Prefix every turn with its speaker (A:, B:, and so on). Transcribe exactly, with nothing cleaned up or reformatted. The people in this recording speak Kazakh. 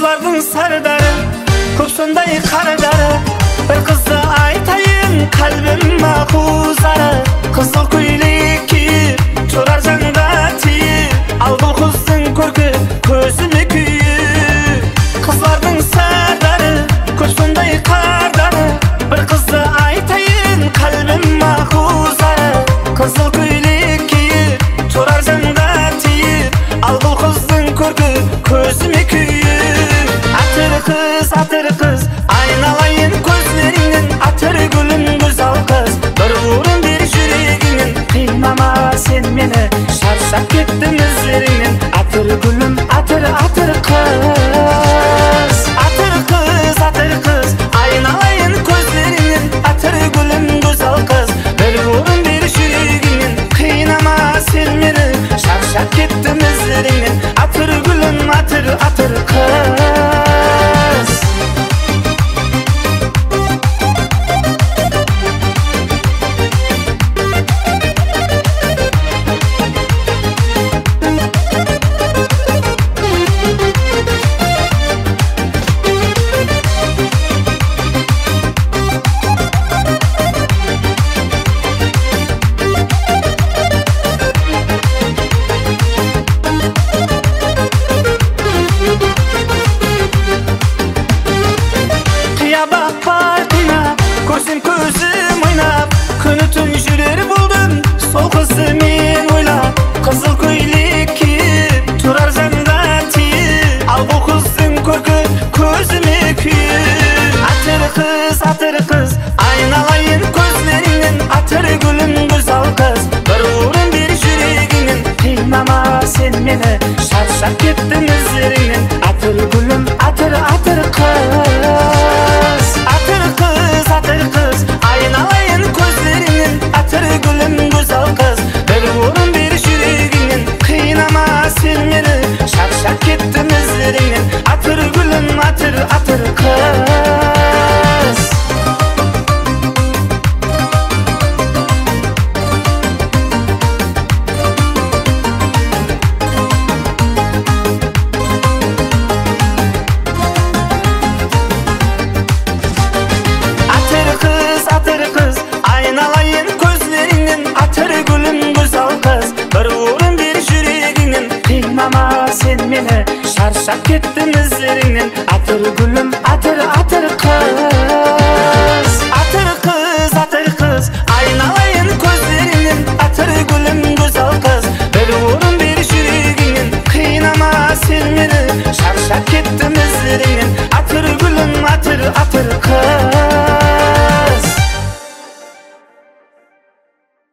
A: Kızlardın sardары, көп сондай қардары. Bir kızdı айтайын, kalbim mahuzары. Қызыл көйлек киіп, тұрар заңда тиіп, ал бұл қыздың көркі көзіме күйіп. Kızlardın sardары, көп сондай қардары. Bir kızdı айтайын, kalbim mahuzары. Қызыл көйлек киіп, тұрар заңда тиіп, ал бұл қыздың көркі көзіме күйіп. Атыр қыз, атыр қыз, айналайын көзлеріңнен. Атыр гүлім güzel қыз, бір орын бер жүрегіңнен. Қинама сен мені, шаршап кеттім іздеріңнен. Атыр гүлім, атыр, атыр қыз. Атыр қыз, атыр қыз, айналайын көзлеріңнен. Атыр гүлім güzel қыз, бір орын бер жүрегіңнен. Қинама сен мені, шаршап кеттім іздеріңнен. Атыр gülüm, atır, atır kız. Көзім көзім ойнап, күні түн жүрер болдым, сол қызды мен ойлап. Қызыл көйлек киіп, тұрар заңда тиіп, ал бұл қыздың көркі көзіме күйіп. Атыр қыз, атыр қыз, айналайын көзлеріңнен. Атыр гүлім güzel қыз, бір орын бер жүрегіңнен. Қинама сен мені, шаршап кеттім іздеріңнен. Атыр gülüm, атыр, атыр қыз. Атыр қыз, атыр қыз, айналайын көзлеріңнен. Атыр gülüm güzel қыз, бір орын бер жүрегіңнен. Қинама сен мені, шаршап кеттім іздеріңнен. Атыр gülüm, атыр, атыр қыз. Atır kız, aynalayın gözlerinden. Atır gülüm güzel kız, bir orun bir yüreğinden. Kıymama sen beni, şarşap kettin izlerinden. Atır gülüm, atır, atır kız.